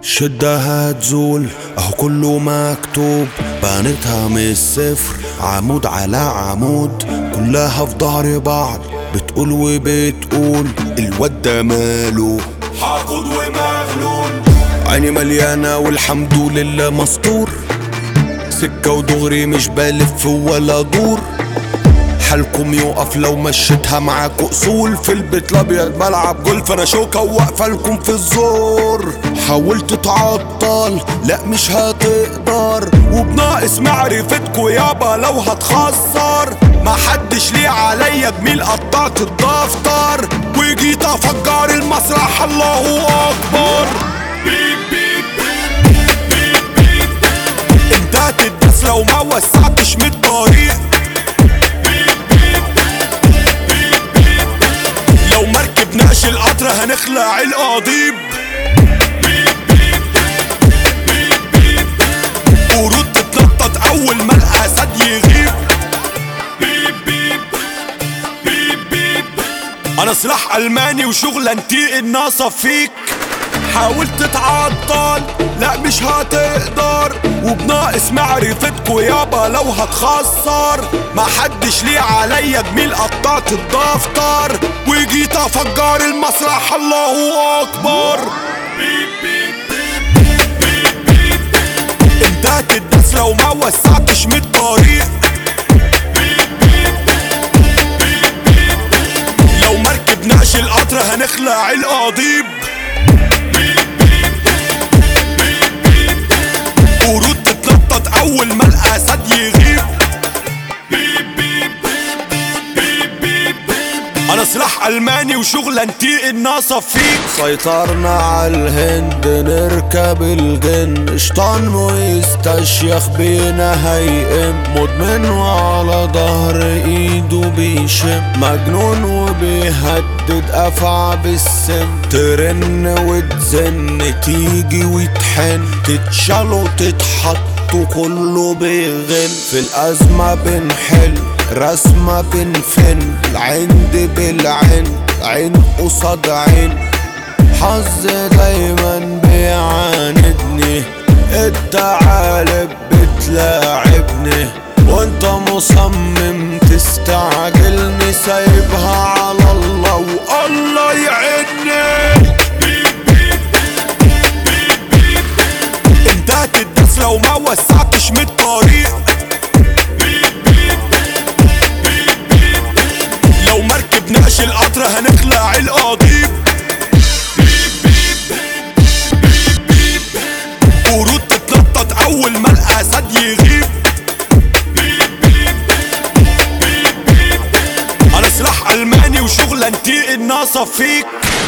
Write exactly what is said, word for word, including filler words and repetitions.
شدها تزول اهو كله مكتوب، بنيتها من الصفر عمود على عمود، كلها في ظهر بعض بتقول وبتقول الواد ده ماله حاقد ومغلول. عيني مليانة والحمد لله مستور، سكة ودغري مش بلف ولا دور، حالكم يقف لو مشيتها معاكوا اصول. في البيت الابيض بلعب جولف انا شوكة وواقفة لكم في الزور. حاولت تعطل لا مش هتقدر، وبناقص معرفتكوا يابا لو هتخسر. محدش ليه عليا جميل قطعت الدفتر، وجيت افجر المسرح الله اكبر. بيب بيب بيب بيب انت هتدس لو ما وسعتش من الطريق. لو مركبناش القطر هنخلع القضيب. ورود تتنطط اول ما الاسد يغيب. انا سلاح الماني وشغلانتي الناصة فيك. حاولت تعطل لا مش هتقدر، وبناقص معرفتكوا يابا لو هتخسر. محدش ليه عليا جميل قطعت الدفتر، وجيت افجر المسرح الله اكبر. انت هتدس لو ما وسعتش من الطريق. لو مركبناش القطر هنخلع القضيب. ورود تتنطط اول ما الاسد يغيب. انا سلاح الماني وشغلانتي الناصة فيك. سيطرنا على الهند نركب الجن، شطان ويستشيخ بينا هيقم، مدمن وعلى ظهر ايده بيشم، مجنون وبيهدد افعى بالسم. ترن وتزن تيجي وتحن، تتشال وتتحط وكله بيغن. في الازمة بنحل رسمة بنفن، العند بالعين عين قصاد عين. حظ دايما بيعاندني، الثعالب بتلاعبني، وانت مصمم تستعجلني. سايبها على الله والله يعيني. انت هتدس لو ما وسعتش من الطريق. لو مركبناش القطر هنخلع القضيب. ورود تتنطط اول ما الاسد يغيب. انا سلاح الماني وشغلانتي الناصة فيك.